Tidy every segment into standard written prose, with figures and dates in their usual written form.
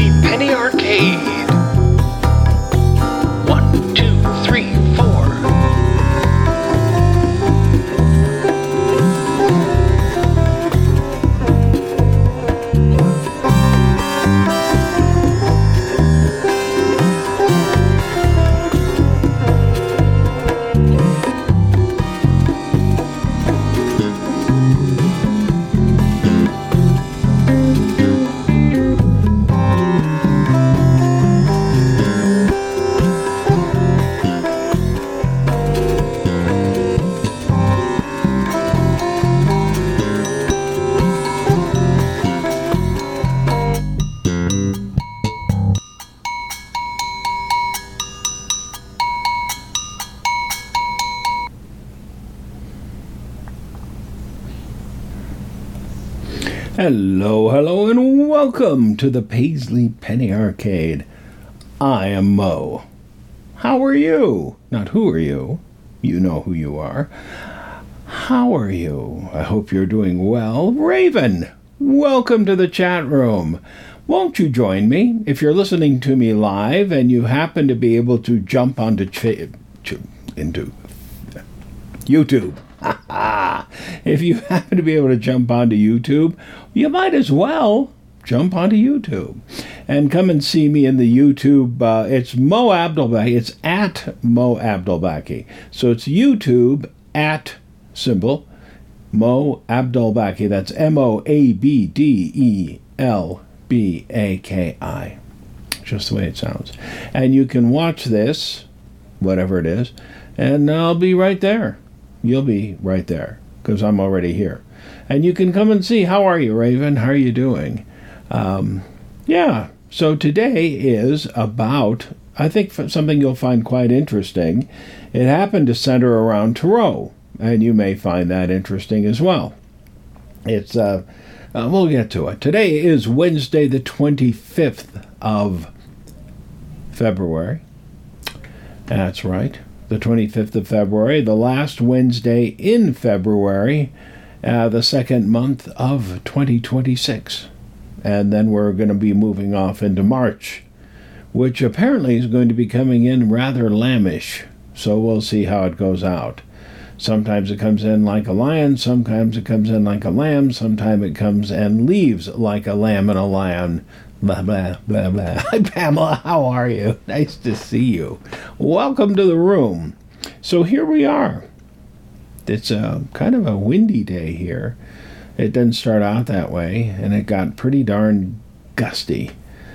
Paisley Penny Arcade. 1, 2, 3, 4. Hello, and welcome to the Paisley Penny Arcade. I am Mo. How are you? Not who are you. You know who you are. How are you? I hope you're doing well. Raven, welcome to the chat room. Won't you join me? If you're listening to me live and you happen to be able to jump onto into YouTube. If you happen to be able to jump onto YouTube, you might as well jump onto YouTube and come and see me in the YouTube. It's Mo Abdelbaki. It's at Mo Abdelbaki. So it's YouTube at symbol Mo Abdelbaki. That's MOABDELBAKI. Just the way it sounds. And you can watch this, whatever it is, and I'll be right there. You'll be right there because I'm already here. And you can come and see. How are you, Raven? How are you doing? So today is about, I think, something you'll find quite interesting. It happened to center around Tarot, and you may find that interesting as well. It's we'll get to it. Today is Wednesday, the 25th of February. That's right. The 25th of February, the last Wednesday in February, the second month of 2026. And then we're going to be moving off into March, which apparently is going to be coming in rather lambish. So we'll see how it goes out. Sometimes it comes in like a lion, sometimes it comes in like a lamb, sometimes it comes and leaves like a lamb and a lion. Blah, blah, blah, blah. Hi, Pamela. How are you? Nice to see you. Welcome to the room. So here we are. It's kind of a windy day here. It didn't start out that way, and it got pretty darn gusty,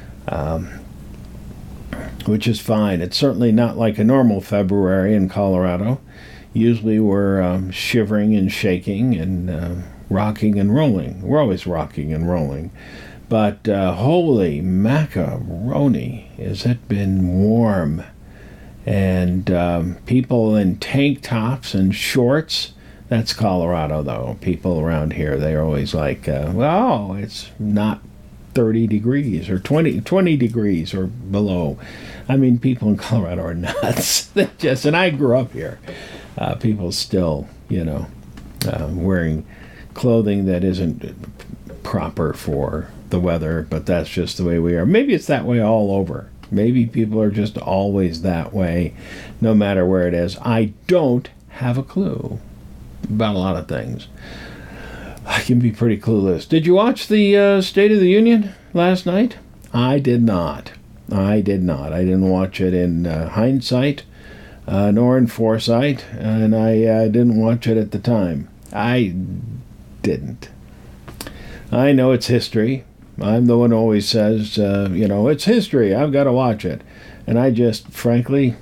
which is fine. It's certainly not like a normal February in Colorado. Usually we're shivering and shaking and rocking and rolling. We're always rocking and rolling. But holy macaroni, has it been warm. And people in tank tops and shorts. That's Colorado, though. People around here, they're always like, it's not 30 degrees or 20 degrees or below. I mean, people in Colorado are nuts. And I grew up here. People still, wearing clothing that isn't proper for the weather, but that's just the way we are. Maybe it's that way all over. Maybe people are just always that way, no matter where it is. I don't have a clue about a lot of things. I can be pretty clueless. Did you watch the State of the Union last night? I did not. I didn't watch it in hindsight, nor in foresight, and I didn't watch it at the time. I didn't. I know it's history. I'm the one who always says, it's history. I've got to watch it. And I just, frankly,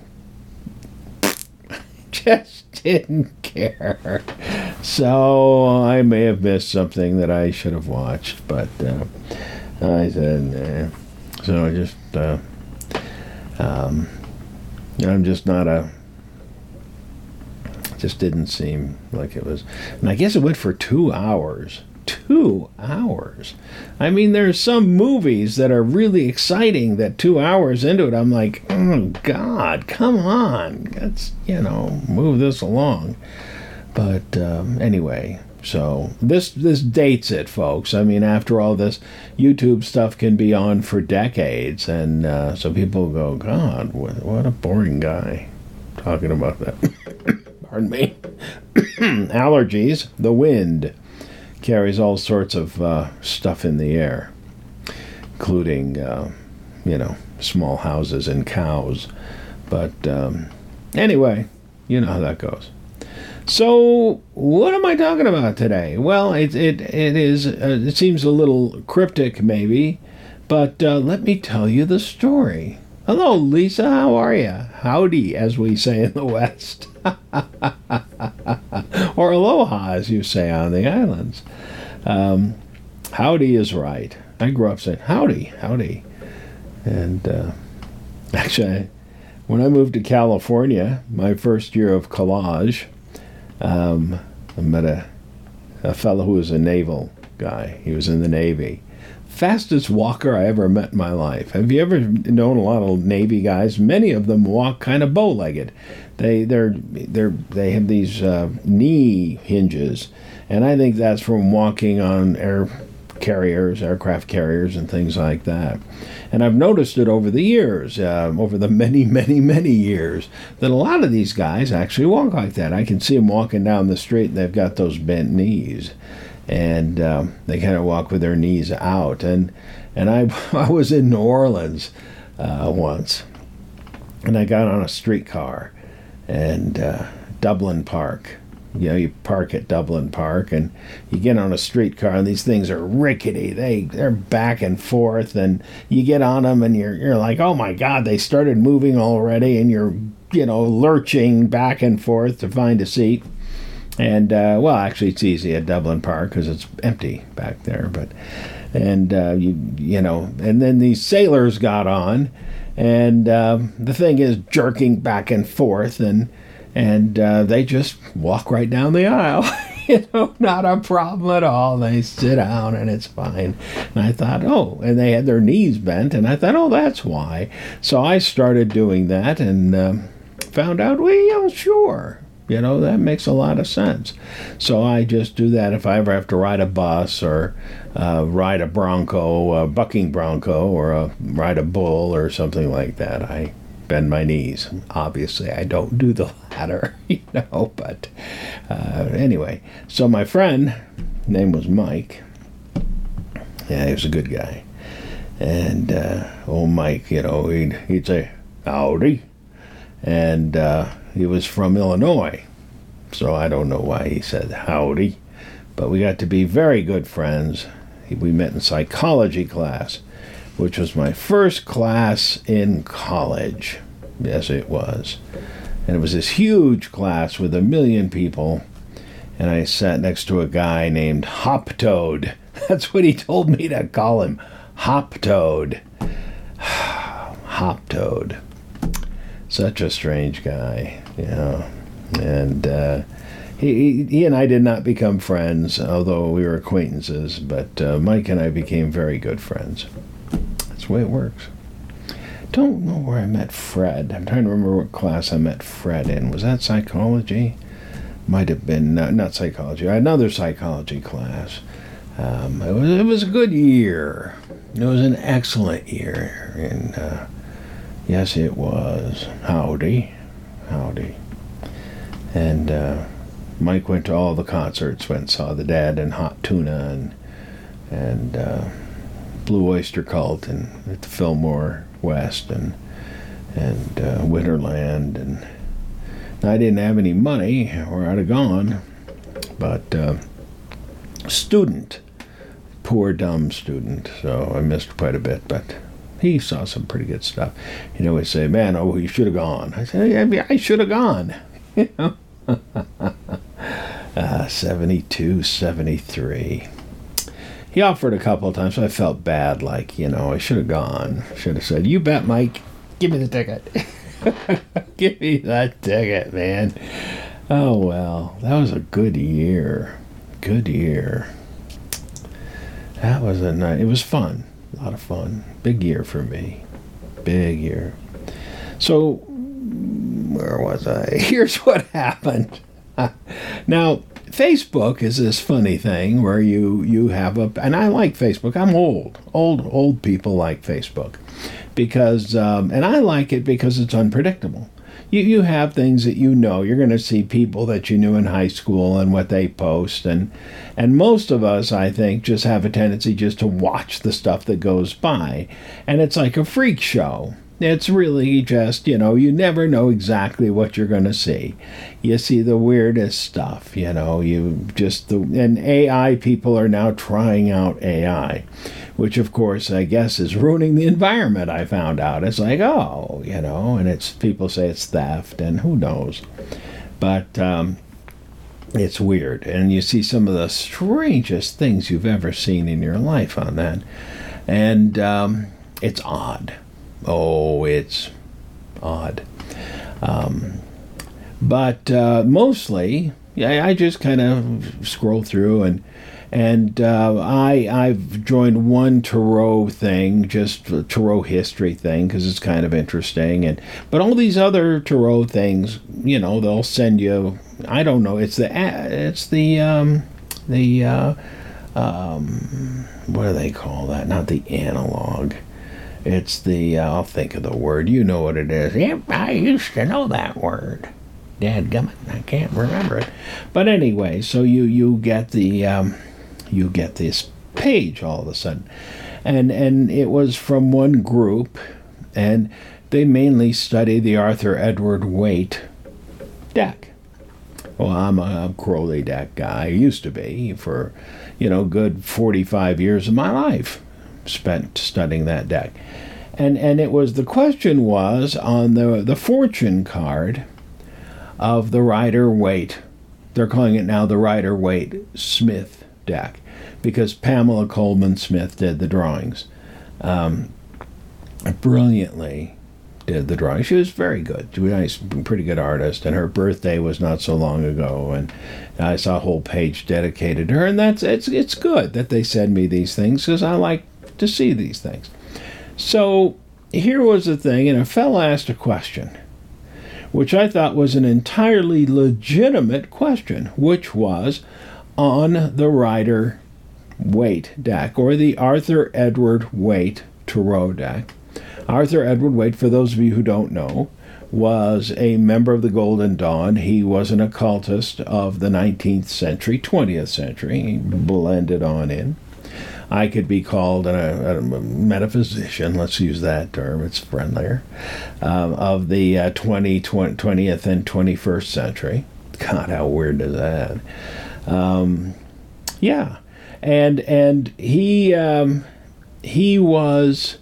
just didn't care. So I may have missed something that I should have watched. But I said, nah. So I just, I'm just not just didn't seem like it was. And I guess it went for 2 hours. 2 hours. I mean, there's some movies that are really exciting that 2 hours into it, I'm like, oh, God, come on. Let's, move this along. But anyway, So this dates it, folks. I mean, after all, this YouTube stuff can be on for decades, and so people go, God, what a boring guy talking about that. Pardon me. Allergies. The wind carries all sorts of stuff in the air, including, small houses and cows. But anyway, you know how that goes. So, what am I talking about today? Well, it seems a little cryptic, maybe, but let me tell you the story. Hello, Lisa. How are you? Howdy, as we say in the West. Or aloha, as you say on the islands. Howdy is right. I grew up saying, howdy, howdy. And actually, when I moved to California, my first year of college, I met a fellow who was a naval guy. He was in the Navy. Fastest walker I ever met in my life. Have you ever known a lot of Navy guys? Many of them walk kind of bow-legged. They have these knee hinges, and I think that's from walking on aircraft carriers, and things like that. And I've noticed it over the years, over the many, many, many years, that a lot of these guys actually walk like that. I can see them walking down the street, and they've got those bent knees, and they kind of walk with their knees out. And I was in New Orleans once, and I got on a streetcar, and Dublin Park. You know, you park at Dublin Park, and you get on a streetcar, and these things are rickety. They're back and forth, and you get on them, and you're like, oh my God, they started moving already, and you're lurching back and forth to find a seat. And well, actually, it's easy at Dublin Park because it's empty back there. And then these sailors got on, and the thing is jerking back and forth, and they just walk right down the aisle. Not a problem at all. They sit down, and it's fine. And I thought, and they had their knees bent, and I thought, that's why. So I started doing that, and found out, sure. That makes a lot of sense. So I just do that if I ever have to ride a bus, or ride a bronco, a bucking bronco, or ride a bull or something like that. I bend my knees. Obviously, I don't do the latter, but anyway. So my friend, name was Mike. Yeah, he was a good guy. And old Mike, he'd say, howdy. And he was from Illinois, so I don't know why he said howdy, but we got to be very good friends. We met in psychology class, which was my first class in college. Yes, it was. And it was this huge class with 1 million people, and I sat next to a guy named Hop Toad. That's what he told me to call him, Hop Toad. Hop Toad. Such a strange guy, and he and I did not become friends, although we were acquaintances, but Mike and I became very good friends. That's the way it works. Don't know where I met Fred. I'm trying to remember what class I met Fred in. Was that psychology? Might have been, not psychology, another psychology class. It was a good year. It was an excellent year, and yes, it was. Howdy. And Mike went to all the concerts, went and saw the Dead and Hot Tuna and Blue Oyster Cult and at the Fillmore West and Winterland. And I didn't have any money, or I'd have gone, but poor dumb student, so I missed quite a bit, but he saw some pretty good stuff. He'd always say, man, you should have gone. I said, I should have gone. 72, 73. He offered a couple of times, so I felt bad, like, I should have gone. Should have said, you bet, Mike. Give me the ticket. Give me that ticket, man. Oh, well, that was a good year. Good year. That was a night. It was fun. A lot of fun. Big year for me. Big year. So, where was I? Here's what happened. Now, Facebook is this funny thing where you have and I like Facebook. I'm old people like Facebook because, and I like it because it's unpredictable. You have things that you know. You're going to see people that you knew in high school and what they post. And most of us, I think, just have a tendency just to watch the stuff that goes by. And it's like a freak show. It's really just, you never know exactly what you're going to see. You see the weirdest stuff, and AI, people are now trying out AI, which of course, I guess, is ruining the environment, I found out. It's like, and people say it's theft, and who knows. But it's weird, and you see some of the strangest things you've ever seen in your life on that. And it's odd. Oh, it's odd. But mostly, I just kind of scroll through, and I've joined one Tarot thing, just a Tarot history thing, because it's kind of interesting. But all these other Tarot things, they'll send you. I don't know. It's the what do they call that? Not the analog. It's the, I'll think of the word. You know what it is. Yep, I used to know that word. Dadgummit, I can't remember it. But anyway, so you get you get this page all of a sudden. And it was from one group, and they mainly study the Arthur Edward Waite deck. Well, I'm a Crowley deck guy. I used to be for, good 45 years of my life spent studying that deck. And it was, the question was on the fortune card of the Rider-Waite. They're calling it now the Rider-Waite Smith deck because Pamela Coleman Smith did the drawings. Brilliantly did the drawing. She was very good. She was a nice, pretty good artist, and her birthday was not so long ago, and I saw a whole page dedicated to her, and it's good that they send me these things because I like to see these things. So here was the thing, and a fella asked a question, which I thought was an entirely legitimate question, which was on the Rider-Waite deck, or the Arthur Edward Waite Tarot deck. Arthur Edward Waite, for those of you who don't know, was a member of the Golden Dawn. He was an occultist of the 19th century, 20th century. He blended on in. I could be called a metaphysician, let's use that term, it's friendlier, of the 20th and 21st century. God, how weird is that? Yeah. And he was...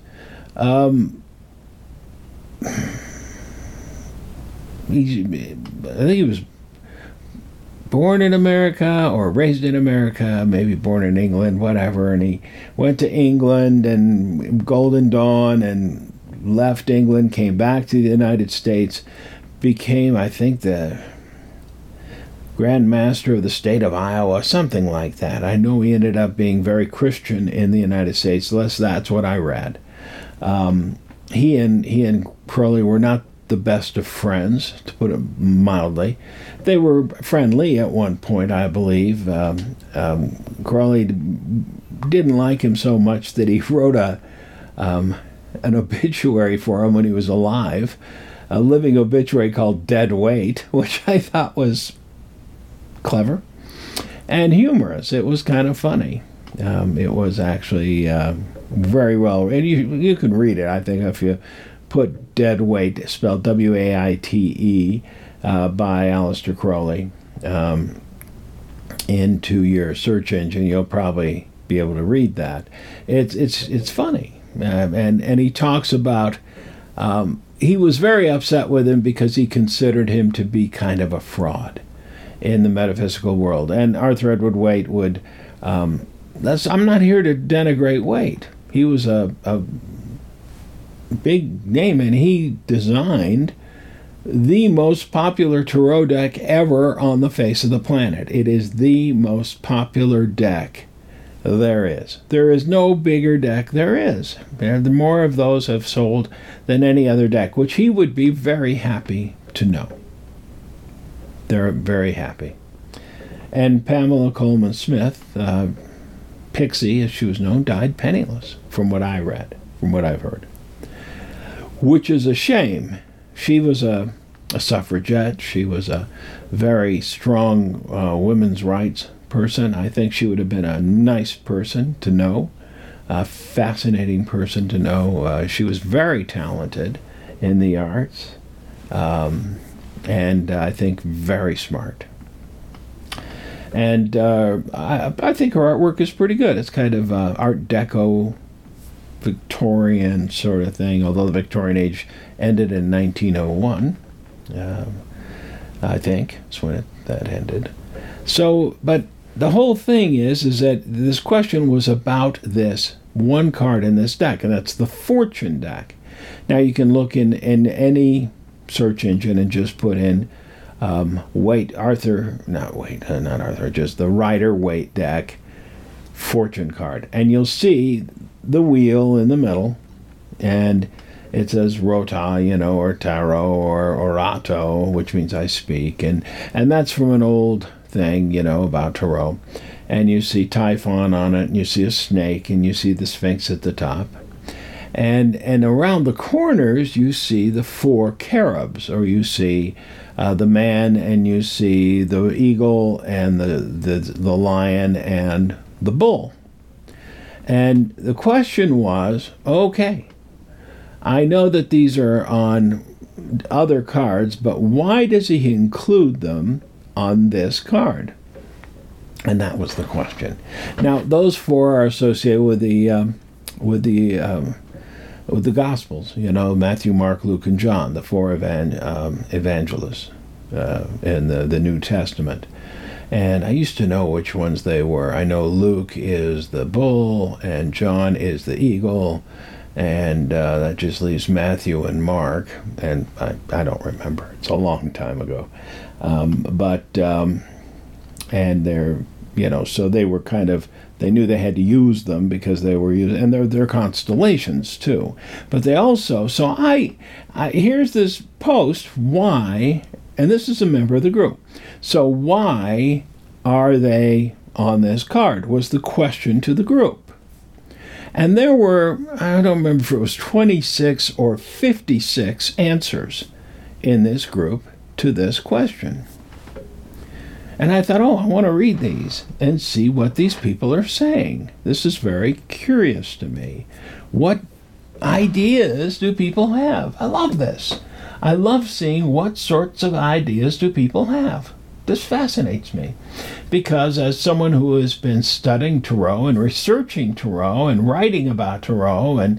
I think he was born in America or raised in America, maybe born in England, whatever, and he went to England and Golden Dawn and left England, came back to the United States, became, I think, the Grand Master of the state of Iowa, something like that. I know he ended up being very Christian in the United States, unless that's what I read. He and Crowley were not the best of friends, to put it mildly. They were friendly at one point, I believe. Crowley didn't like him so much that he wrote an obituary for him when he was alive, a living obituary called Dead Weight, which I thought was clever and humorous. It was kind of funny. It was actually very well, and you can read it, I think, if you put Dead Weight, spelled W-A-I-T-E, by Aleister Crowley, into your search engine. You'll probably be able to read that. It's funny, and he talks about he was very upset with him because he considered him to be kind of a fraud in the metaphysical world. And Arthur Edward Waite would. I'm not here to denigrate Waite. He was a big name, and he designed the most popular tarot deck ever on the face of the planet. It is the most popular deck there is. There is no bigger deck there is. The more of those have sold than any other deck, which he would be very happy to know. They're very happy. And Pamela Coleman Smith, Pixie, as she was known, died penniless, from what I read, from what I've heard. Which is a shame. She was a suffragette. She was a very strong women's rights person. I think she would have been a nice person to know, a fascinating person to know. She was very talented in the arts, and I think very smart. And I think her artwork is pretty good. It's kind of Art Deco, Victorian sort of thing, although the Victorian age ended in 1901. I think that's when that ended. So, but the whole thing is that this question was about this one card in this deck, and that's the Fortune deck. Now you can look in any search engine and just put in just the Rider-Waite deck Fortune card, and you'll see the wheel in the middle, and it says Rota, or Tarot, or Orato, which means I speak, and that's from an old thing, about Tarot. And you see Typhon on it, and you see a snake, and you see the Sphinx at the top. And around the corners, you see the 4 cherubs, or you see the man, and you see the eagle, and the lion, and the bull. And the question was, okay, I know that these are on other cards, but why does he include them on this card? And that was the question. Now, those 4 are associated with the Gospels, Matthew, Mark, Luke, and John, the 4 evangelists in the New Testament. And I used to know which ones they were. I know Luke is the bull, and John is the eagle, and that just leaves Matthew and Mark, and I don't remember. It's a long time ago. And they're, so they were kind of, they knew they had to use them because they were used, and they're constellations too. But they also, so I here's this post, why, and this is a member of the group. So why are they on this card was the question to the group. And there were, I don't remember if it was 26 or 56 answers in this group to this question. And I thought, I want to read these and see what these people are saying. This is very curious to me. What ideas do people have? I love this. I love seeing what sorts of ideas do people have. This fascinates me because as someone who has been studying Tarot and researching Tarot and writing about Tarot and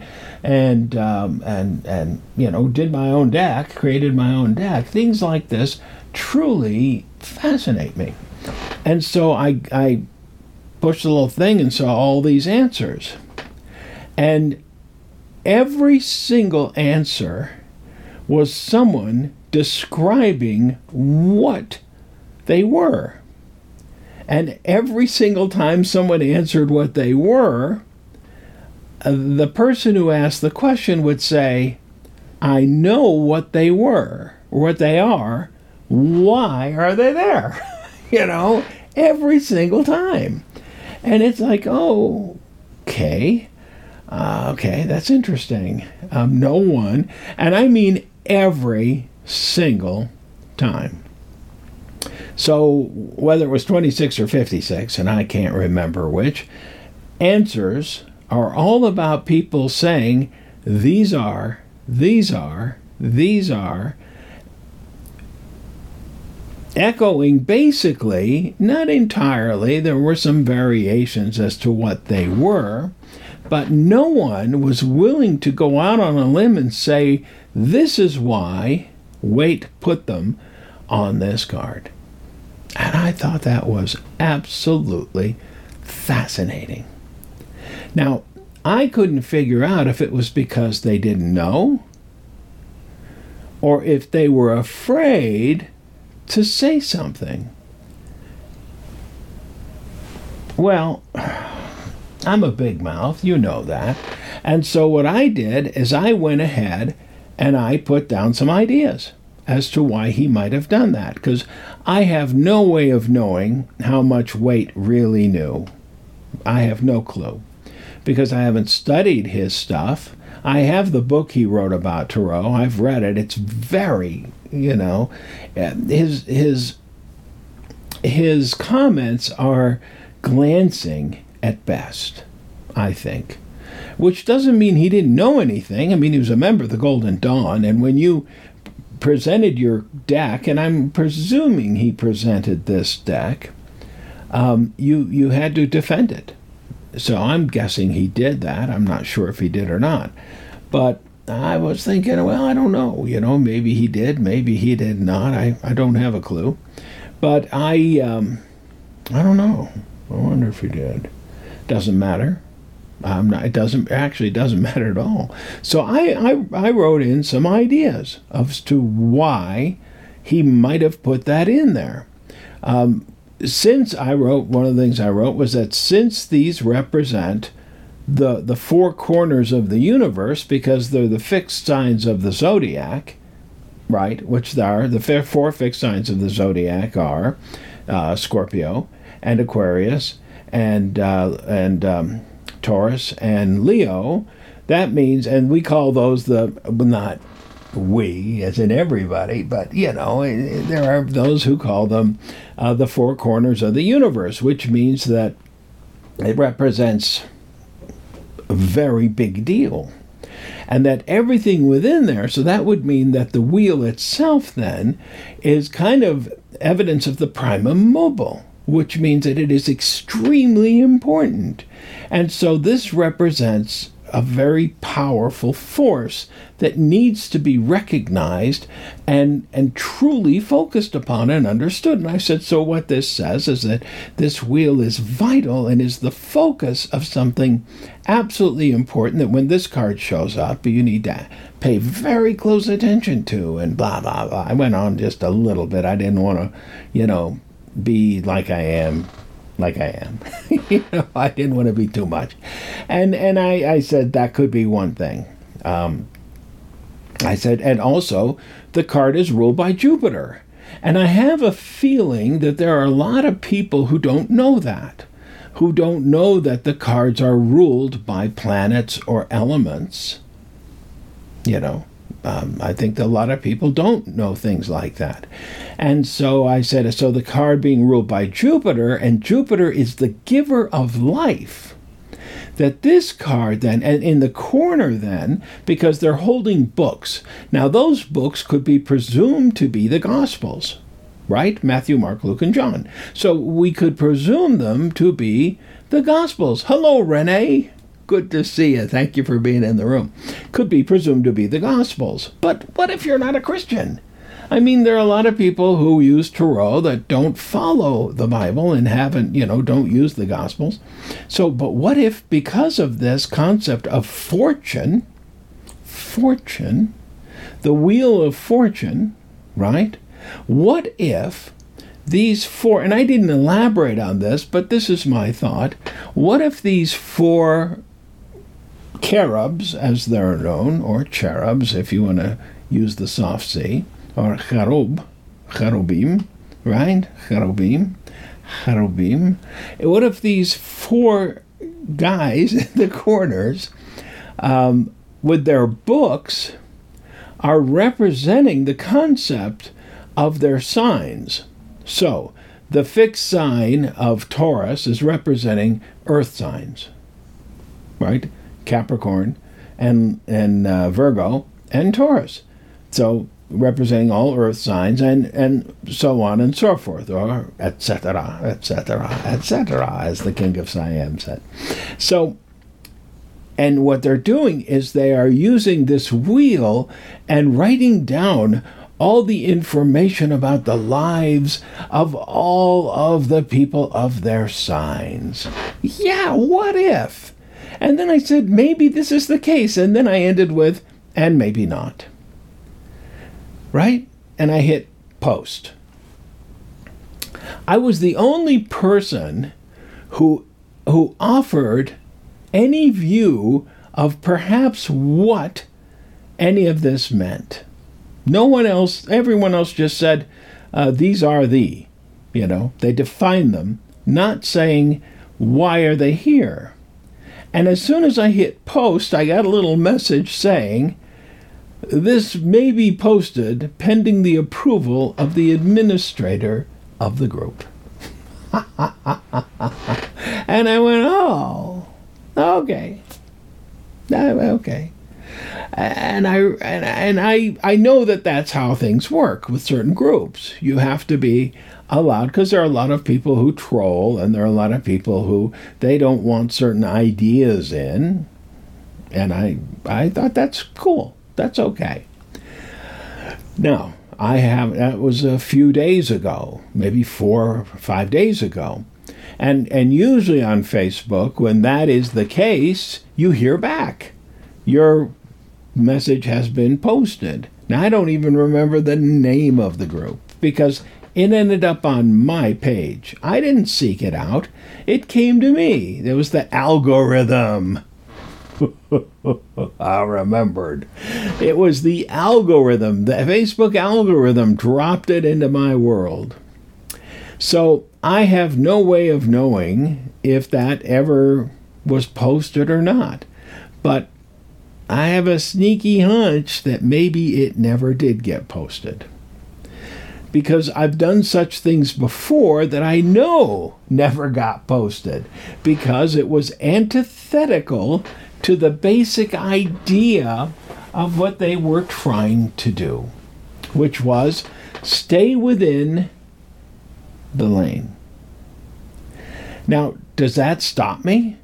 did my own deck, created my own deck, things like this truly fascinate me. And so I pushed the little thing and saw all these answers. And every single answer was someone describing what they were. And every single time someone answered what they were, the person who asked the question would say, I know what they were, or what they are. Why are they there? Every single time. And it's like, okay, that's interesting. No one, and I mean every single time. So whether it was 26 or 56, and I can't remember which, answers are all about people saying, these are, echoing basically, not entirely, there were some variations as to what they were, but no one was willing to go out on a limb and say, this is why Waite put them on this card. And I thought that was absolutely fascinating. Now, I couldn't figure out if it was because they didn't know or if they were afraid to say something. Well, I'm a big mouth, you know that. And so what I did is I went ahead and I put down some ideas. as to why he might have done that, because I have no way of knowing how much Waite really knew. I have no clue, because I haven't studied his stuff. I have the book he wrote about Thoreau. I've read it. It's very, his comments are glancing at best, I think, which doesn't mean he didn't know anything. I mean, he was a member of the Golden Dawn, and when you presented your deck, and I'm presuming he presented this deck, you had to defend it. So I'm guessing he did that. I'm not sure if he did or not. But I was thinking, well, I don't know. Maybe he did, maybe he did not. I don't have a clue. But I don't know. I wonder if he did. Doesn't matter. It doesn't matter at all. So I wrote in some ideas as to why he might have put that in there. One of the things I wrote was that since these represent the four corners of the universe, because they're the fixed signs of the zodiac, right? Which are the four fixed signs of the zodiac are Scorpio and Aquarius and Taurus and Leo. That means, and we call those not we as in everybody, but there are those who call them the four corners of the universe, which means that it represents a very big deal, and that everything within there, so that would mean that the wheel itself then is kind of evidence of the primum mobile, which means that it is extremely important. And so this represents a very powerful force that needs to be recognized and truly focused upon and understood. And I said, so what this says is that this wheel is vital and is the focus of something absolutely important that when this card shows up, you need to pay very close attention to, and blah, blah, blah. I went on just a little bit. I didn't want to, be like I am. I didn't want to be too much. And I said that could be one thing. I said, and also the card is ruled by Jupiter. And I have a feeling that there are a lot of people who don't know that, the cards are ruled by planets or elements. I think that a lot of people don't know things like that. And so I said, so the card being ruled by Jupiter, and Jupiter is the giver of life, that this card then, and in the corner then, because they're holding books. Now those books could be presumed to be the Gospels, right? Matthew, Mark, Luke, and John. So we could presume them to be the Gospels. Hello, Renee. Good to see you. Thank you for being in the room. Could be presumed to be the Gospels. But what if you're not a Christian? I mean, there are a lot of people who use Tarot that don't follow the Bible and don't use the Gospels. So, but what if, because of this concept of fortune, the wheel of fortune, right? What if these four, and I didn't elaborate on this, but this is my thought. What if these four cherubs, as they're known, or cherubs, if you want to use the soft C, or cherubim, right? Cherubim. What if these four guys in the corners, with their books, are representing the concept of their signs? So, the fixed sign of Taurus is representing earth signs, right? Capricorn and Virgo and Taurus. So, representing all earth signs and so on and so forth, or etc., as the King of Siam said. So, and what they're doing is they are using this wheel and writing down all the information about the lives of all of the people of their signs. Yeah, what if? And then I said, maybe this is the case. And then I ended with, and maybe not. Right? And I hit post. I was the only person who offered any view of perhaps what any of this meant. No one else, everyone else just said, these are the, they define them, not saying, why are they here? And as soon as I hit post, I got a little message saying, this may be posted pending the approval of the administrator of the group. And I went, oh, okay. Okay. And I know that that's how things work with certain groups. You have to be allowed, because there are a lot of people who troll, and there are a lot of people who they don't want certain ideas in. And I thought that's cool. That's okay. Now, that was a few days ago, maybe 4 or 5 days ago. And usually on Facebook, when that is the case, you hear back. Your message has been posted. Now, I don't even remember the name of the group because it ended up on my page. I didn't seek it out. It came to me. There was the algorithm. I remembered. It was the algorithm. The Facebook algorithm dropped it into my world. So I have no way of knowing if that ever was posted or not. But I have a sneaky hunch that maybe it never did get posted. Because I've done such things before that I know never got posted. Because it was antithetical to the basic idea of what they were trying to do, which was stay within the lane. Now, does that stop me?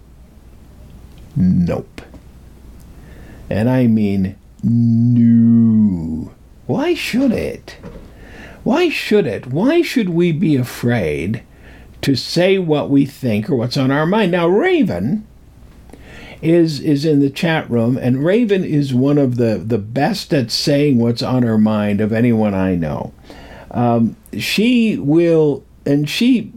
Nope. And I mean, no. Why should it? Why should it? Why should we be afraid to say what we think or what's on our mind? Now, Raven is in the chat room, and Raven is one of the best at saying what's on her mind of anyone I know. She will, and she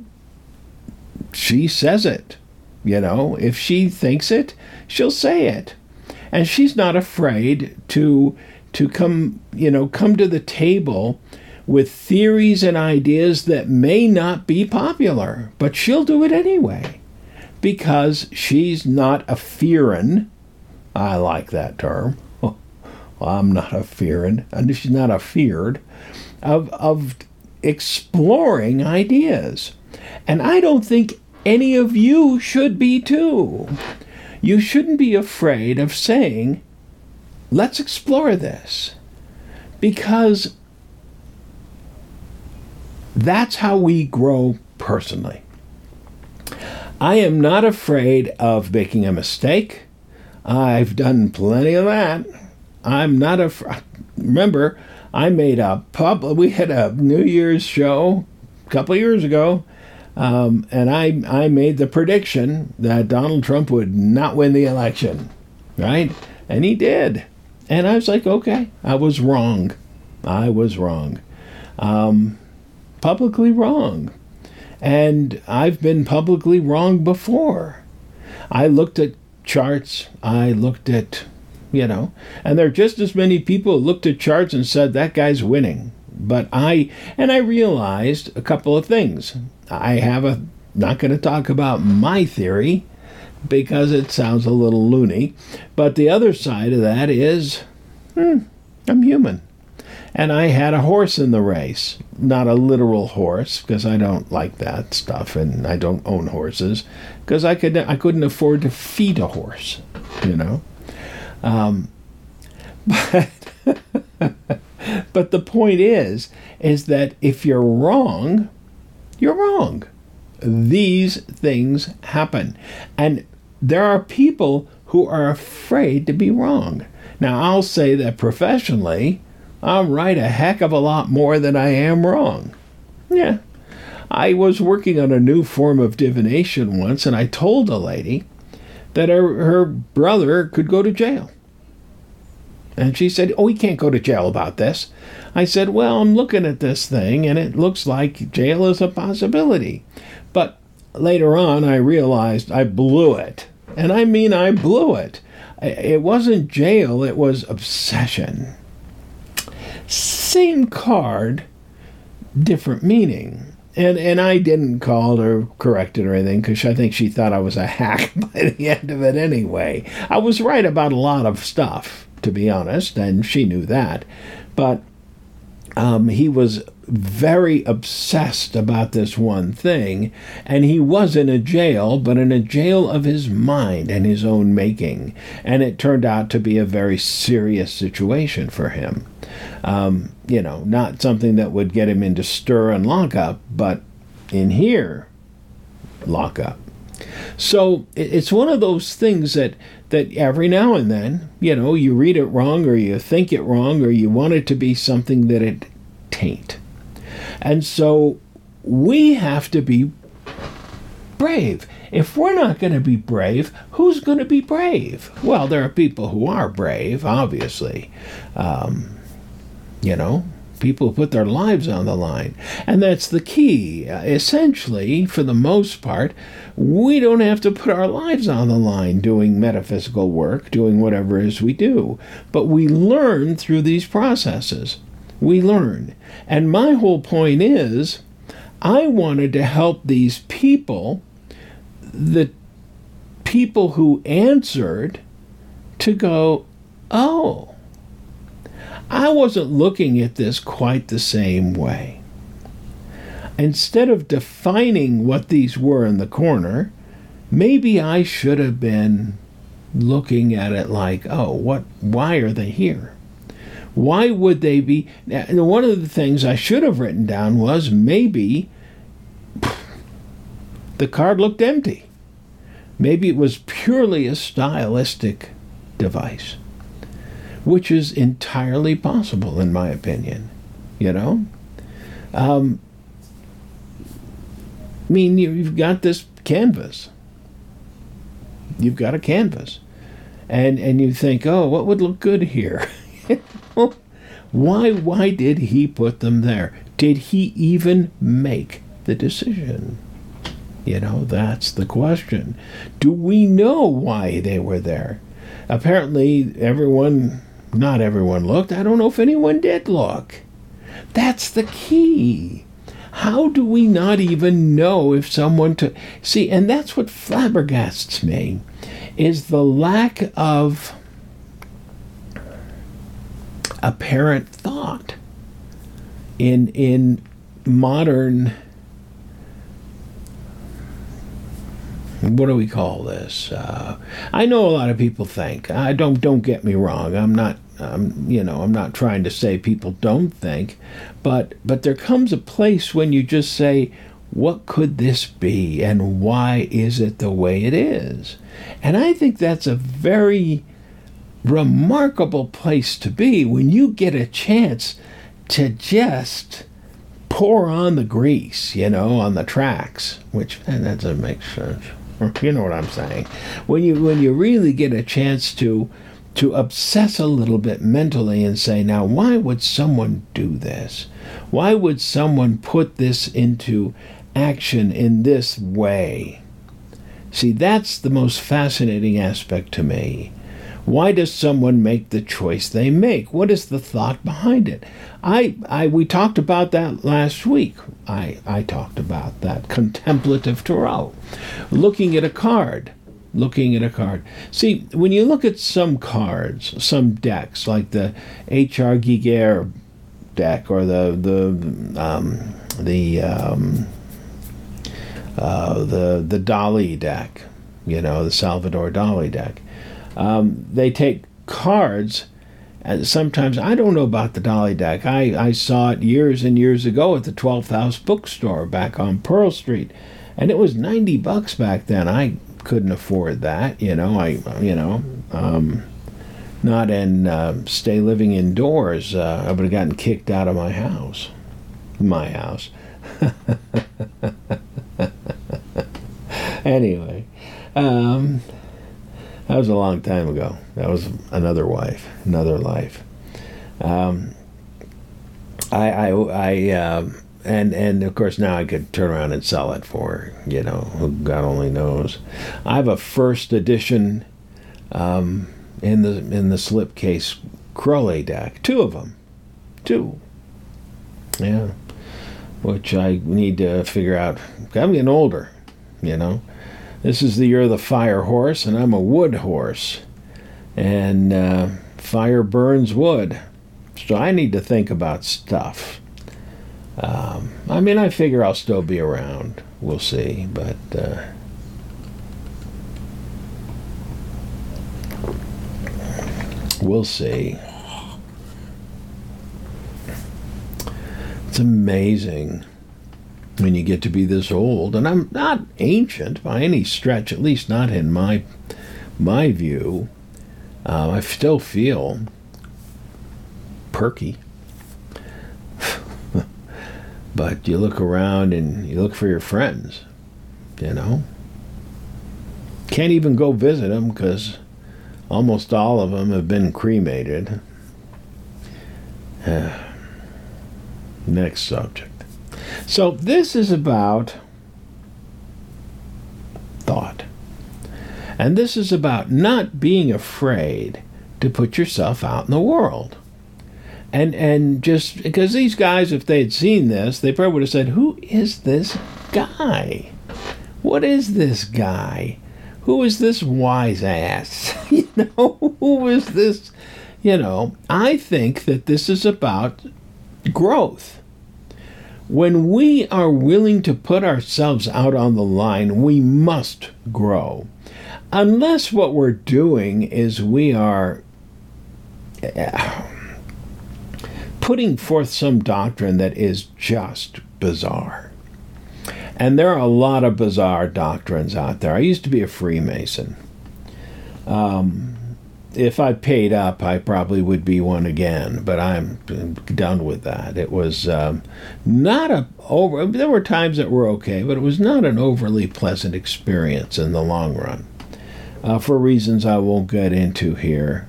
says it. If she thinks it, she'll say it. And she's not afraid to come to the table with theories and ideas that may not be popular, but she'll do it anyway. Because she's not a fearin'. I like that term. Well, I'm not a fearin'. And she's not afeared of exploring ideas. And I don't think any of you should be too. You shouldn't be afraid of saying, let's explore this. Because that's how we grow personally. I am not afraid of making a mistake. I've done plenty of that. I'm not afraid. Remember, we had a New Year's show a couple of years ago, and I made the prediction that Donald Trump would not win the election, right? And he did. And I was like, okay, I was wrong. Publicly wrong. And I've been publicly wrong before. I looked at charts. I looked at, and there are just as many people who looked at charts and said, that guy's winning. But I realized a couple of things. Not going to talk about my theory because it sounds a little loony. But the other side of that is, I'm human. And I had a horse in the race, not a literal horse, because I don't like that stuff, and I don't own horses, because I couldn't afford to feed a horse, But the point is that if you're wrong, you're wrong. These things happen, and there are people who are afraid to be wrong. Now, I'll say that professionally, I'm right a heck of a lot more than I am wrong. Yeah. I was working on a new form of divination once, and I told a lady that her brother could go to jail. And she said, he can't go to jail about this. I said, well, I'm looking at this thing, and it looks like jail is a possibility. But later on, I realized I blew it. And I mean, I blew it. It wasn't jail, it was obsession. Same card, different meaning. And I didn't call it or correct it or anything because I think she thought I was a hack by the end of it anyway. I was right about a lot of stuff, to be honest, and she knew that. But he was very obsessed about this one thing, and he was in a jail, but in a jail of his mind and his own making. And it turned out to be a very serious situation for him. Not something that would get him into stir and lockup, but in here, lockup. So it's one of those things that every now and then, you read it wrong or you think it wrong or you want it to be something that it tain't. And so we have to be brave. If we're not going to be brave, who's going to be brave? Well, there are people who are brave, obviously. People who put their lives on the line. And that's the key. Essentially, for the most part, we don't have to put our lives on the line doing metaphysical work, doing whatever it is we do. But we learn through these processes. We learn. And my whole point is, I wanted to help these people, the people who answered, to go, oh, I wasn't looking at this quite the same way. Instead of defining what these were in the corner, maybe I should have been looking at it like, why are they here? Why would they be? One of the things I should have written down was maybe the card looked empty. Maybe it was purely a stylistic device, which is entirely possible, in my opinion. You've got this canvas. You've got a canvas. And you think, what would look good here? Why did he put them there? Did he even make the decision? That's the question. Do we know why they were there? Apparently, not everyone looked. I don't know if anyone did look. That's the key. How do we not even know if someone took... See, and that's what flabbergasts me, is the lack of apparent thought in modern... What do we call this? I know a lot of people think. Don't get me wrong. I'm not trying to say people don't think, but there comes a place when you just say, what could this be, and why is it the way it is? And I think that's a very remarkable place to be when you get a chance to just pour on the grease, on the tracks, and that doesn't make sense. You know what I'm saying? When you really get a chance to obsess a little bit mentally and say, now, why would someone do this? Why would someone put this into action in this way? See, that's the most fascinating aspect to me. Why does someone make the choice they make? What is the thought behind it? We talked about that last week. I talked about that contemplative tarot. Looking at a card. See, when you look at some cards, some decks, like the H.R. Giger deck or the Dali deck, the Salvador Dali deck, they take cards. And sometimes, I don't know about the Dali deck. I saw it years and years ago at the 12th House bookstore back on Pearl Street, and it was $90 back then. I couldn't afford that, not in stay living indoors. I would have gotten kicked out of my house. Anyway, that was a long time ago. That was another life. And of course now I could turn around and sell it for, who God only knows. I have a first edition in the slipcase Crowley deck, two of them. too. Yeah. Which I need to figure out. I'm getting older, you know. This is the year of the fire horse, and I'm a wood horse. And fire burns wood. So I need to think about stuff. I mean, I figure I'll still be around. We'll see. But we'll see. It's amazing when you get to be this old. And I'm not ancient by any stretch, at least not in my view. I still feel perky. But you look around and you look for your friends, you know. Can't even go visit them because almost all of them have been cremated. Next subject. So this is about thought. And this is about not being afraid to put yourself out in the world. And just because these guys, if they had seen this, they probably would have said, who is this guy? What is this guy? Who is this wise ass? You know, who is this? You know, I think that this is about growth. When we are willing to put ourselves out on the line, we must grow. Unless what we're doing is we are putting forth some doctrine that is just bizarre. And there are a lot of bizarre doctrines out there. I used to be a Freemason. If I paid up, I probably would be one again, but I'm done with that. It was not there were times that were okay, but it was not an overly pleasant experience in the long run, for reasons I won't get into here.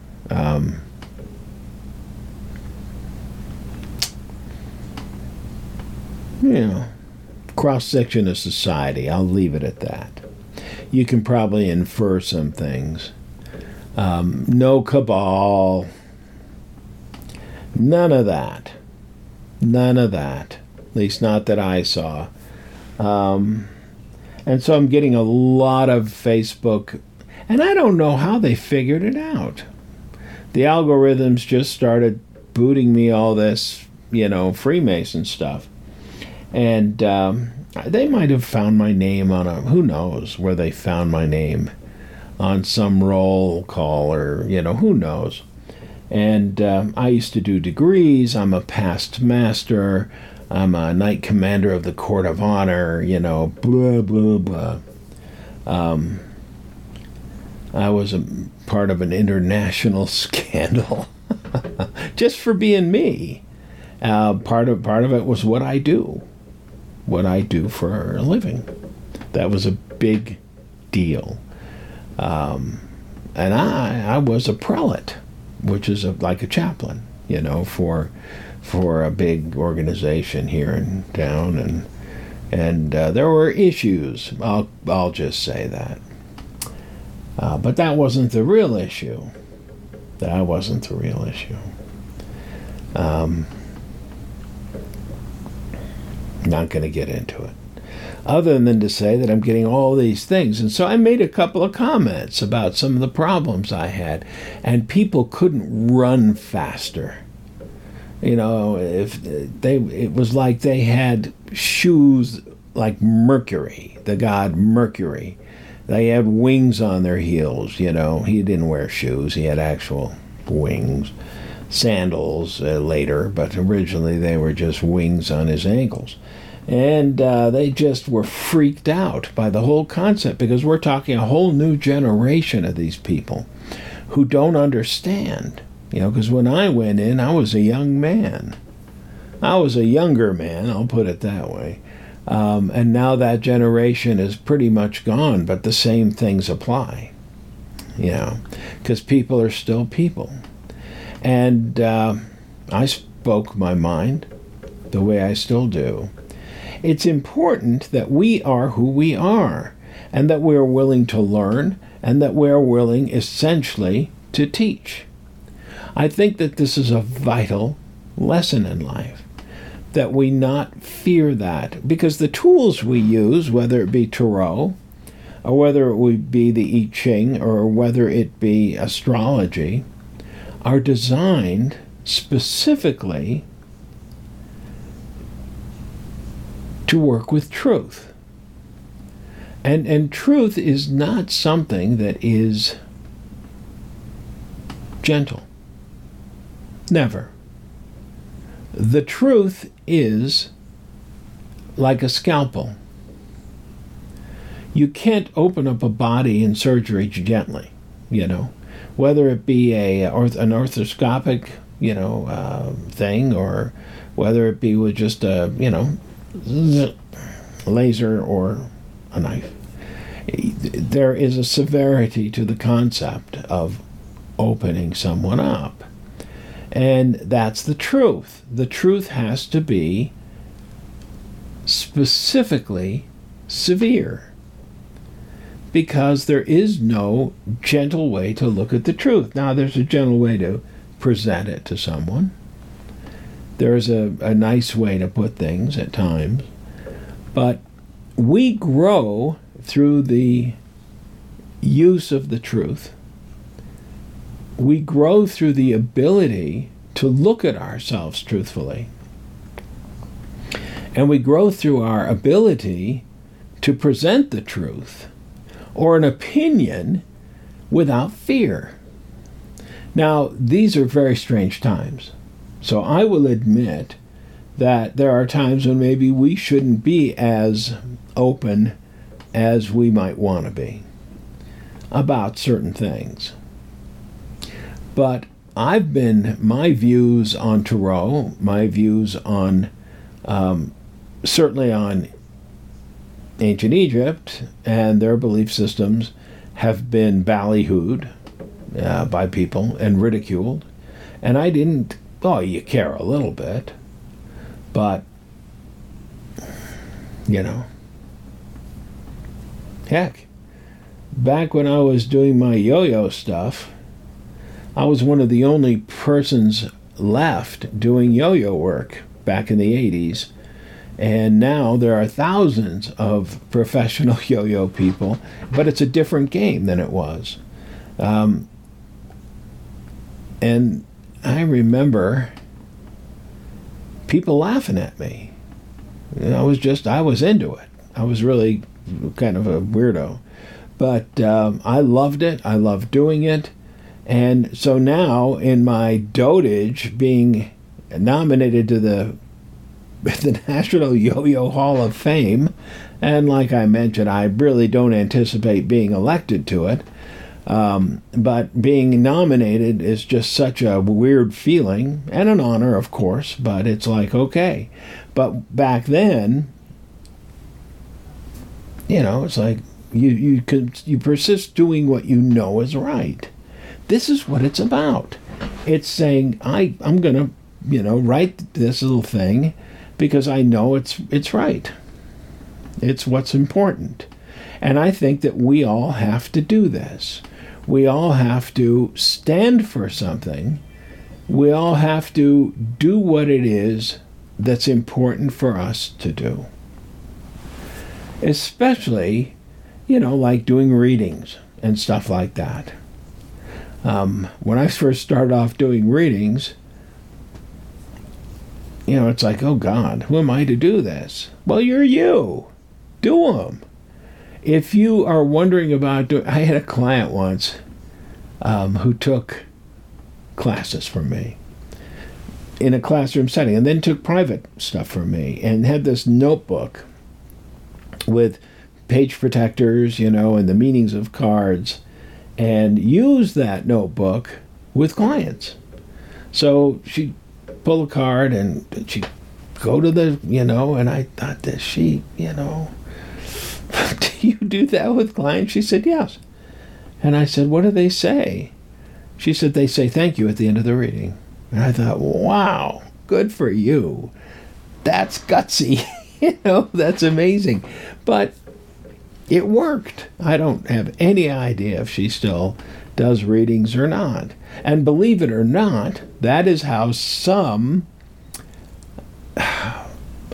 You know, cross-section of society, I'll leave it at that. You can probably infer some things. No cabal. None of that. None of that. At least not that I saw. And so I'm getting a lot of Facebook, and I don't know how they figured it out. The algorithms just started booting me all this, you know, Freemason stuff. And they might have found my name on who knows where they found my name, on some roll call or, you know, who knows. And I used to do degrees. I'm a past master. I'm a knight commander of the Court of Honor, you know, blah, blah, blah. I was a part of an international scandal just for being me. Part of it was what I do for a living. That was a big deal. And I was a prelate, which is like a chaplain, you know, for a big organization here in town, and there were issues. I'll just say that. But that wasn't the real issue. That wasn't the real issue. Not going to get into it. Other than to say that I'm getting all these things. And so I made a couple of comments about some of the problems I had. And people couldn't run faster. You know, it was like they had shoes like Mercury, the god Mercury. They had wings on their heels, you know. He didn't wear shoes. He had actual wings. Sandals later, but originally they were just wings on his ankles. And they just were freaked out by the whole concept, because we're talking a whole new generation of these people who don't understand. You know, because when I went in, I was a young man. I was a younger man, I'll put it that way. And now that generation is pretty much gone, but the same things apply. You know, because people are still people. And I spoke my mind the way I still do. It's important that we are who we are, and that we are willing to learn, and that we are willing, essentially, to teach. I think that this is a vital lesson in life, that we not fear that. Because the tools we use, whether it be Tarot, or whether it would be the I Ching, or whether it be astrology, are designed specifically to work with truth. And truth is not something that is gentle. Never. The truth is like a scalpel. You can't open up a body in surgery gently, whether it be an arthroscopic, thing, or whether it be with just a, laser or a knife. There is a severity to the concept of opening someone up. And that's the truth. The truth has to be specifically severe, because there is no gentle way to look at the truth. Now, there's a gentle way to present it to someone. There's a nice way to put things at times. But we grow through the use of the truth. We grow through the ability to look at ourselves truthfully. And we grow through our ability to present the truth or an opinion without fear. Now, these are very strange times. So I will admit that there are times when maybe we shouldn't be as open as we might want to be about certain things. But my views on Tarot, my views on, certainly on ancient Egypt and their belief systems, have been ballyhooed by people and ridiculed. And I didn't, you care a little bit, but, heck, back when I was doing my yo-yo stuff, I was one of the only persons left doing yo-yo work back in the 80s. And now there are thousands of professional yo-yo people, but it's a different game than it was. And I remember people laughing at me. I was into it. I was really kind of a weirdo. But I loved it. I loved doing it. And so now, in my dotage, being nominated to the National Yo-Yo Hall of Fame, and like I mentioned, I really don't anticipate being elected to it, but being nominated is just such a weird feeling, and an honor, of course, but it's like, okay. But back then, it's like you persist doing what you know is right. This is what it's about. It's saying, I'm going to, write this little thing because I know it's right. It's what's important. And I think that we all have to do this. We all have to stand for something. We all have to do what it is that's important for us to do. Especially, like doing readings and stuff like that. When I first started off doing readings, it's like, oh God, who am I to do this? Well, you're you. Do them. If you are wondering about I had a client once who took classes from me in a classroom setting, and then took private stuff from me, and had this notebook with page protectors, and the meanings of cards, and use that notebook with clients. So she'd pull a card and she'd go to the, and I thought, does she, do you do that with clients? She said, yes. And I said, what do they say? She said, they say thank you at the end of the reading. And I thought, wow, good for you. That's gutsy. That's amazing. But it worked. I don't have any idea if she still does readings or not. And believe it or not, that is how some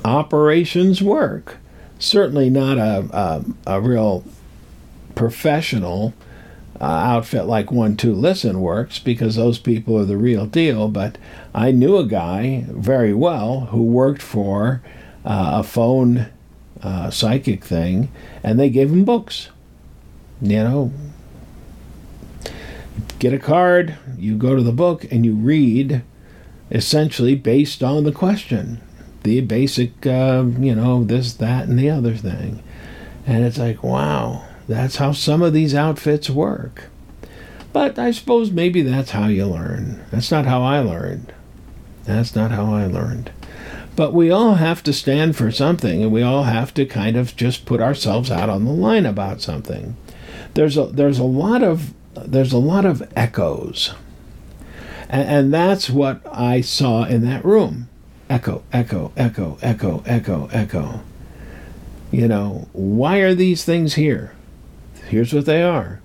operations work. Certainly not a real professional outfit like 1-2 Listen works, because those people are the real deal. But I knew a guy very well who worked for a phone psychic thing, and they gave him books. You know, get a card, you go to the book, and you read essentially based on the question. The basic, this, that, and the other thing. And it's like, wow, that's how some of these outfits work. But I suppose maybe that's how you learn. That's not how I learned. But we all have to stand for something, and we all have to kind of just put ourselves out on the line about something. There's a lot of echoes. And that's what I saw in that room. Echo, echo, echo, echo, echo, echo. You know, why are these things here? Here's what they are.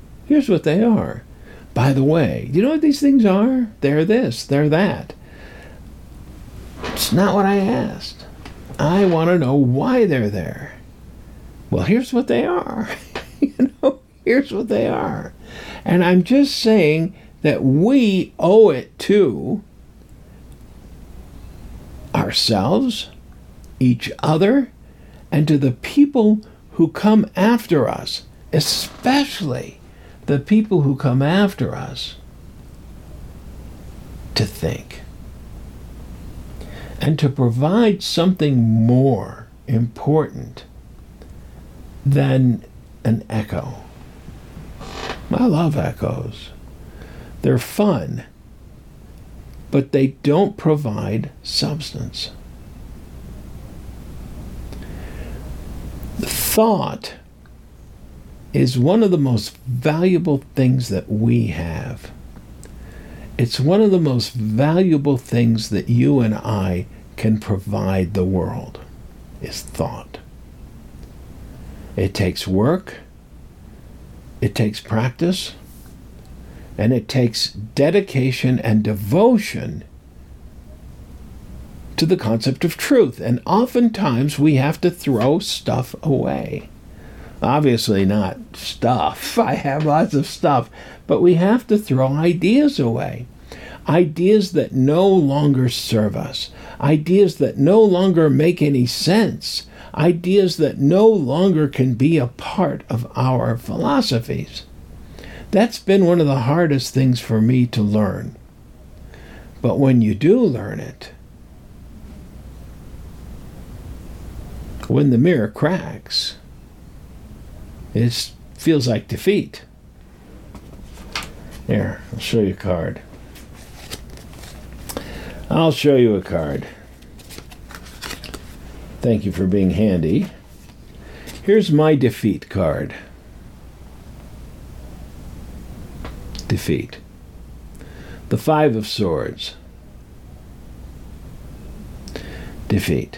By the way, you know what these things are? They're this, they're that. It's not what I asked. I want to know why they're there. Well, here's what they are. Here's what they are. And I'm just saying that we owe it to ourselves, each other, and to the people who come after us, especially the people who come after us, to think and to provide something more important than an echo. I love echoes. They're fun, but they don't provide substance. Thought is one of the most valuable things that we have. It's one of the most valuable things that you and I can provide the world, is thought. It takes work, it takes practice, and it takes dedication and devotion to the concept of truth. And oftentimes we have to throw stuff away. Obviously not stuff. I have lots of stuff. But we have to throw ideas away. Ideas that no longer serve us. Ideas that no longer make any sense. Ideas that no longer can be a part of our philosophies. That's been one of the hardest things for me to learn. But when you do learn it, when the mirror cracks, it feels like defeat. Here, I'll show you a card. I'll show you a card. Thank you for being handy. Here's my defeat card. Defeat. The Five of Swords. Defeat.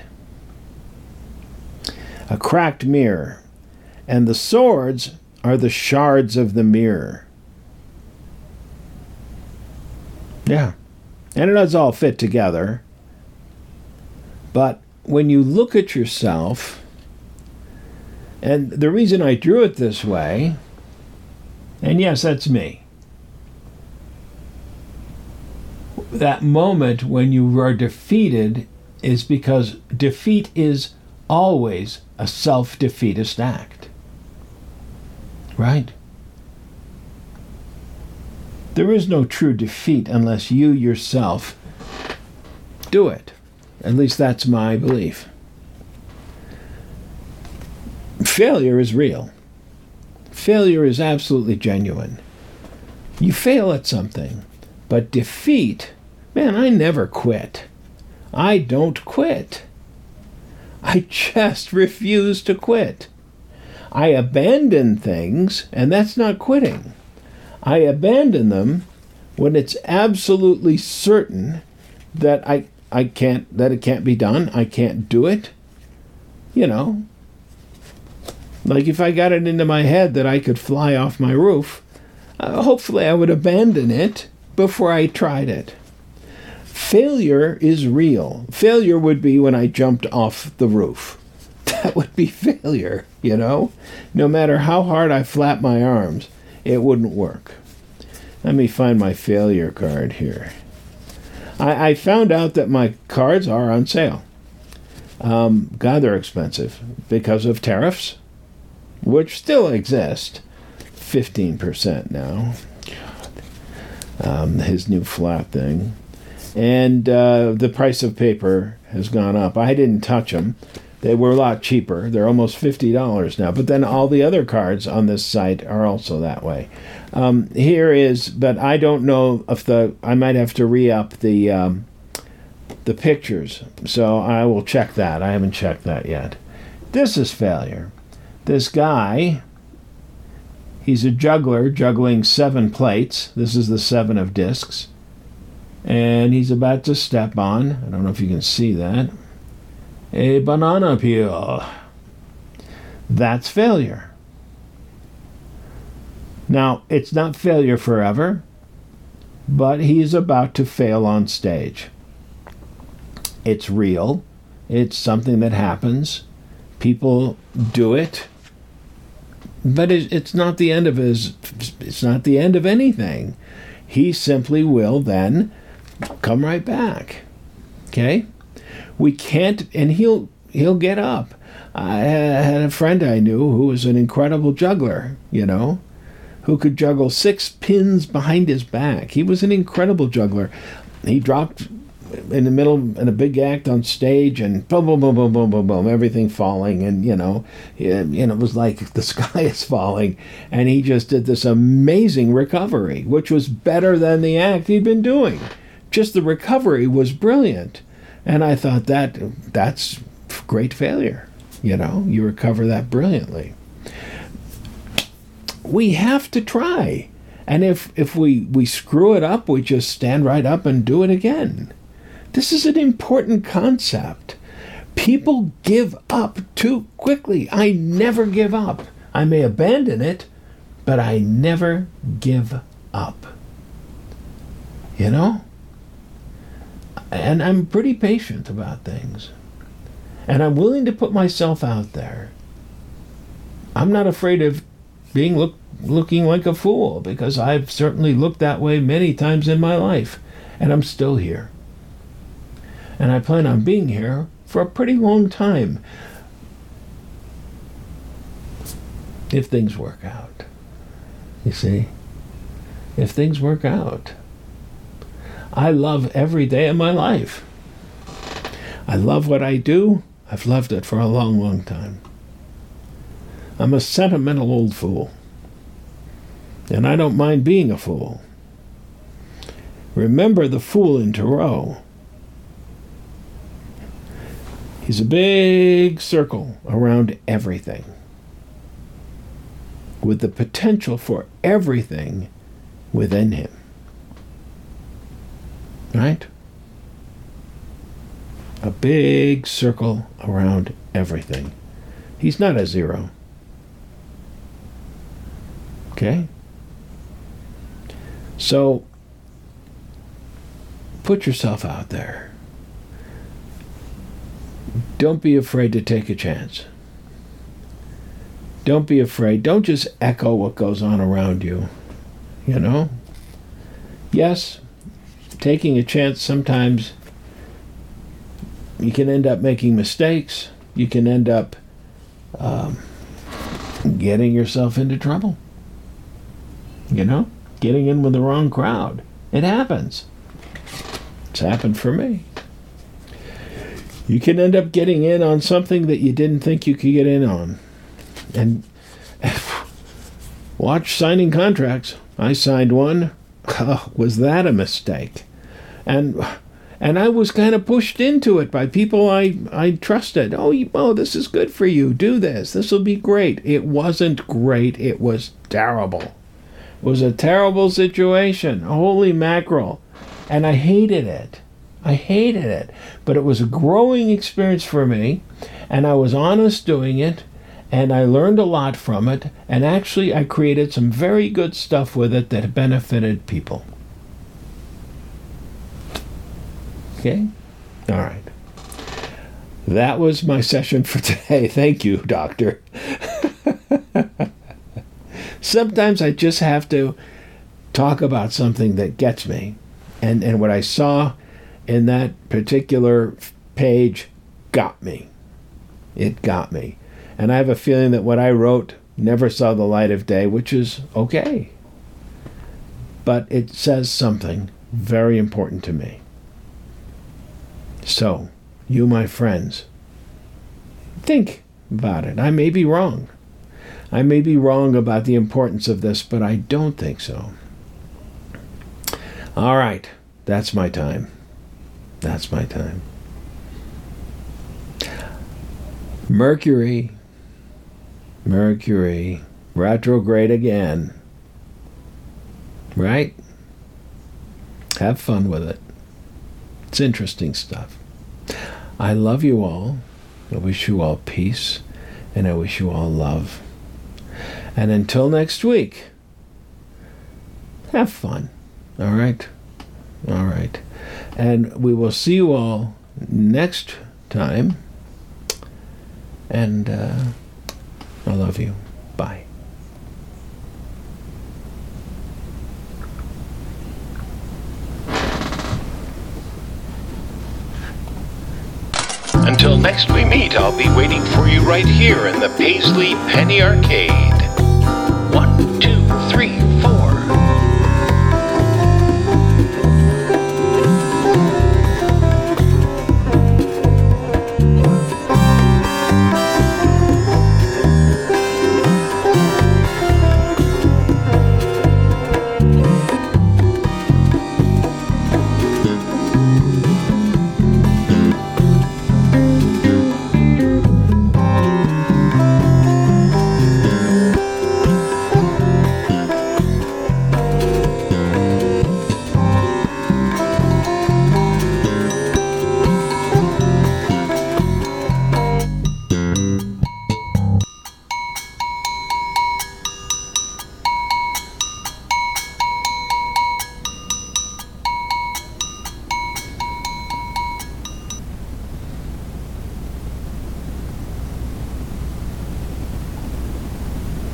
A cracked mirror. And the swords are the shards of the mirror. Yeah. And it does all fit together. But when you look at yourself, and the reason I drew it this way, and yes, that's me. That moment when you are defeated is because defeat is always a self-defeatist act. Right? There is no true defeat unless you yourself do it. At least that's my belief. Failure is real. Failure is absolutely genuine. You fail at something. But defeat, man, I never quit. I don't quit. I just refuse to quit. I abandon things, and that's not quitting. I abandon them when it's absolutely certain that it can't be done. I can't do it. You know, like if I got it into my head that I could fly off my roof, hopefully I would abandon it before I tried it. failure is real. Failure would be when I jumped off the roof. That would be failure, you know? No matter how hard I flap my arms, it wouldn't work. Let me find my failure card here. I found out that my cards are on sale. God, they're expensive because of tariffs, which still exist. 15% now. His new flat thing. And the price of paper has gone up. I didn't touch them. They were a lot cheaper. They're almost $50 now. But then all the other cards on this site are also that way. Here is, but I don't know if I might have to re-up the pictures. So I will check that. I haven't checked that yet. This is failure. This guy, he's a juggler juggling 7 plates. This is the 7 of discs. And he's about to step on, I don't know if you can see that, a banana peel. That's failure. Now, it's not failure forever, but he's about to fail on stage. It's real. It's something that happens. People do it. But it's not the end of it's not the end of anything. He simply will then come right back. Okay? We can't, and he'll get up. I had a friend I knew who was an incredible juggler, you know, who could juggle 6 pins behind his back. He was an incredible juggler. He dropped in the middle in a big act on stage, and boom, boom, boom, boom, boom, boom, boom, everything falling, and it was like the sky is falling, and he just did this amazing recovery, which was better than the act he'd been doing. Just the recovery was brilliant, and I thought that's great failure. You know, you recover that brilliantly. We have to try, and if we screw it up, we just stand right up and do it again. This is an important concept. People give up too quickly. I never give up. I may abandon it, but I never give up. You know? And I'm pretty patient about things. And I'm willing to put myself out there. I'm not afraid of being looking like a fool, because I've certainly looked that way many times in my life. And I'm still here. And I plan on being here for a pretty long time. If things work out. You see? If things work out. I love every day of my life. I love what I do. I've loved it for a long, long time. I'm a sentimental old fool. And I don't mind being a fool. Remember the fool in Thoreau. He's a big circle around everything, with the potential for everything within him. Right? A big circle around everything. He's not a zero. Okay? So, put yourself out there. Don't be afraid to take a chance. Don't be afraid. Don't just echo what goes on around you. You know? Yes, taking a chance sometimes you can end up making mistakes. You can end up getting yourself into trouble. You know? Getting in with the wrong crowd. It happens. It's happened for me. You can end up getting in on something that you didn't think you could get in on. And watch signing contracts. I signed one. Oh, was that a mistake? And I was kind of pushed into it by people I trusted. Oh, this is good for you. Do this. This will be great. It wasn't great. It was terrible. It was a terrible situation. Holy mackerel. And I hated it. I hated it. But it was a growing experience for me, and I was honest doing it, and I learned a lot from it, and actually I created some very good stuff with it that benefited people. Okay? All right. That was my session for today. Thank you, doctor. Sometimes I just have to talk about something that gets me. And what I saw in that particular page got me. It got me. And I have a feeling that what I wrote never saw the light of day, which is okay. But it says something very important to me. So, you, my friends, think about it. I may be wrong. I may be wrong about the importance of this, but I don't think so. All right, that's my time. That's my time. Mercury, retrograde again. Right? Have fun with it. It's interesting stuff. I love you all. I wish you all peace, and I wish you all love. And until next week, have fun. All right? All right. And we will see you all next time. And I love you. Bye. Until next we meet, I'll be waiting for you right here in the Paisley Penny Arcade. 1, 2, 3,